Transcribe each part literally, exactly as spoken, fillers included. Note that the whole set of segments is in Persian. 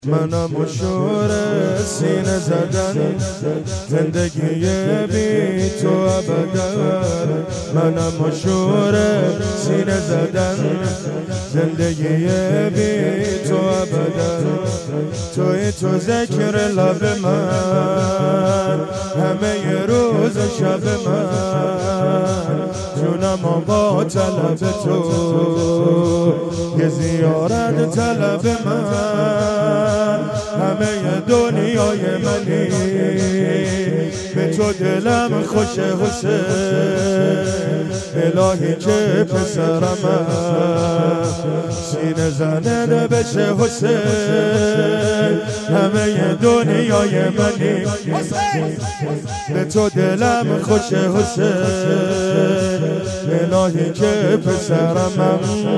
منم و شور سینه زدن، زندگی بی تو ابدا. منم و شور سینه زدن، زندگی بی تو ابدا. توی تو ذکر لب من، همه روز شب من. جونم با طلب تو، یه زیارت طلب من. همه دنیای منی، به تو دلم خوش حسین. الهی که پسرم سینه زنده بشه حسین. همه دنیای منی، به تو دلم خوش حسین. الهی که پسرم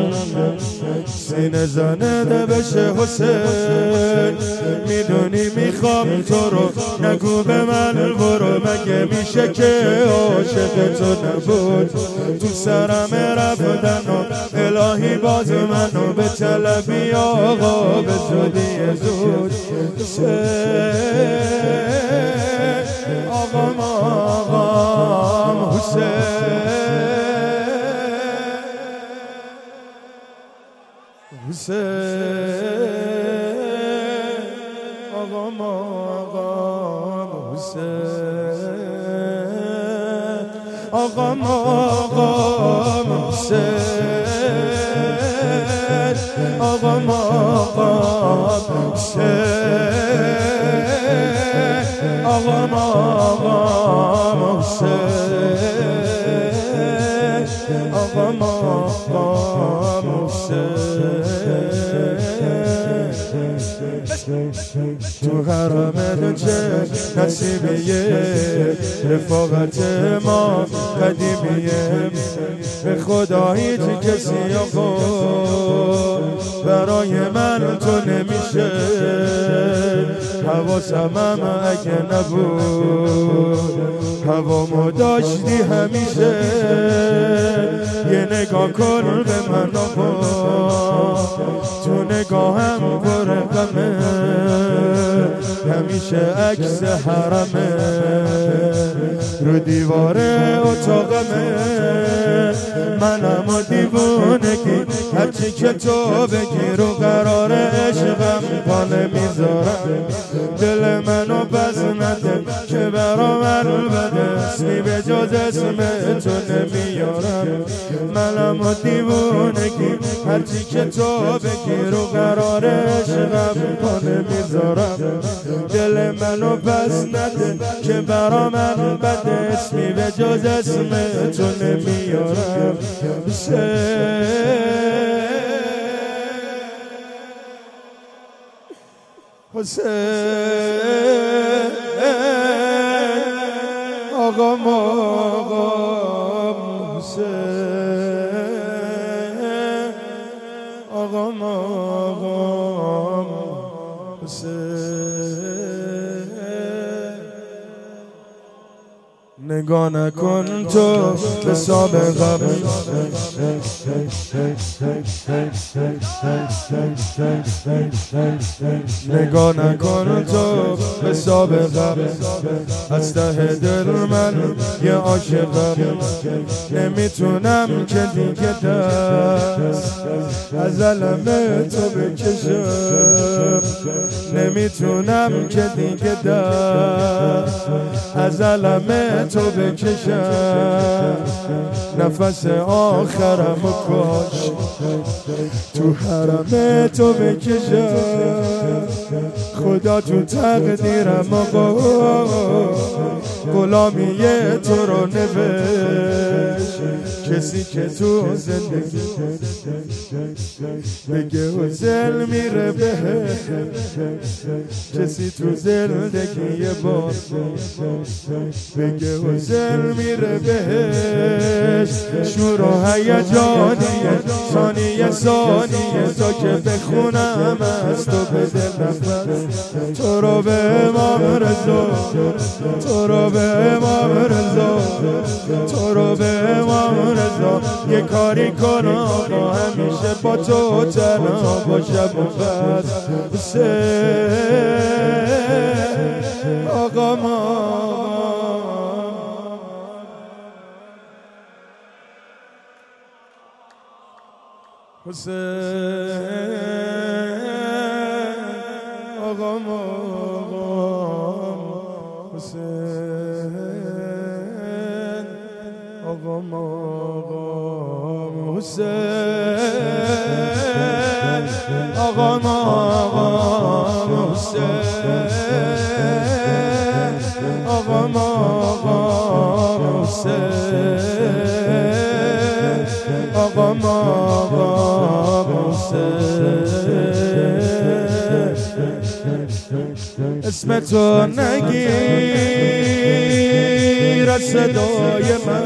سینه زنده بشه حسین. میدونی میخوام تو رو، نگو به من برو. مگه میشه که عاشق تو نبود؟ تو سرم رفتن و الهی باز منو به طلبی آقا، به زودی زود. آقام آقام حسین، حسین آقام آقام حسین. آقام آقام حسین، آقام آقام حسین. آقام آقام حسین، آقام آقام حسین. تو حرمت چه نصیبیه، رفاقت ما قدیمیه. به خدا هیچ کسی آقا برای من تو نمیشه. حواسم اگه نبود، هوامو داشتی همیشه. یه نگاه کن به من آقا، تو نگاهم پر غمه. همیشه عکس حرمه رو دیوار اتاقمه. منم و دیوونگی، هرچی که تو بگی رو قرار عشقم پانه میذارم. دل منو بس نده که برا من بده، اسمی به جز اسم تو نمیارم. منم و دیوونگی، هرچی که تو بگی رو قرار عشقم پانه میذارم. دل منو بس نده که برا من بده، اسمی به جز اسم تو نمیارم. حسین آقام آقام حسین، آقام آقام حسین. نگاه نکن تو به سابقم، نگاه نکن تو به سابقم. از ته دل من یه عاشقم، نمیتونم که دیگه دست از علم تو بکشم. نمیتونم که دیگه دست از علم تو بکشم. نفس آخرم و کاش تو حرم تو بکشم. خدا تو تقدیرم آقا، غلامی تو رو نوشت. کسی که تو زندگی بگه حسین میره بهش. کسی تو زندگی یه بار بگه حسین میره بهش. شور و هیجانیه ثانیه ثانیه، تا که بخونم از تو به دل نفس. تو رو به امام رضا، تو رو به امام رضا، تو رو به امام رضا. یه کاری کن آقا همیشه با تو تنها باشم و بس حسین آقا ما حسین آقا مقام، حسین آقا مقام، حسین آقا مقام، حسین آقا مقام، حسین آقا مقام، اسم تو نگیر از صدای من،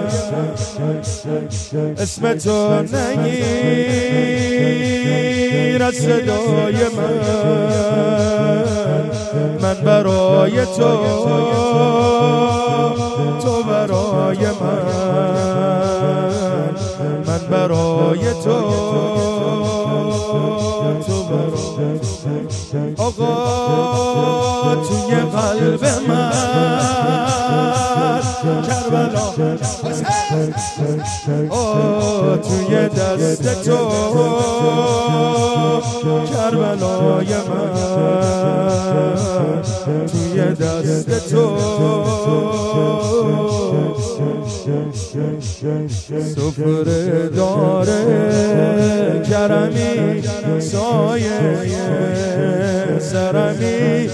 اسم تو نگیر از صدای من، من برای تو، تو برای من، من برای تو، تو برای آقا توی قلب من کربلا، آه توی دست تو کربلای من، توی دست تو سفره داره کرمی سایه سرمی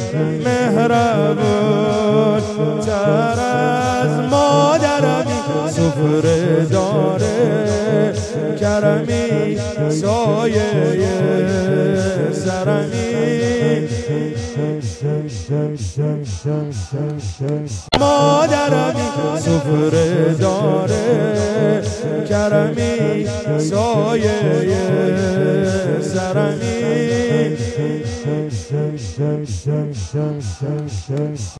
مهربون تر از مادرمی، سفره داره کرمی سایه سرمی مادرمی، سفره داره کرمی سایه سرمی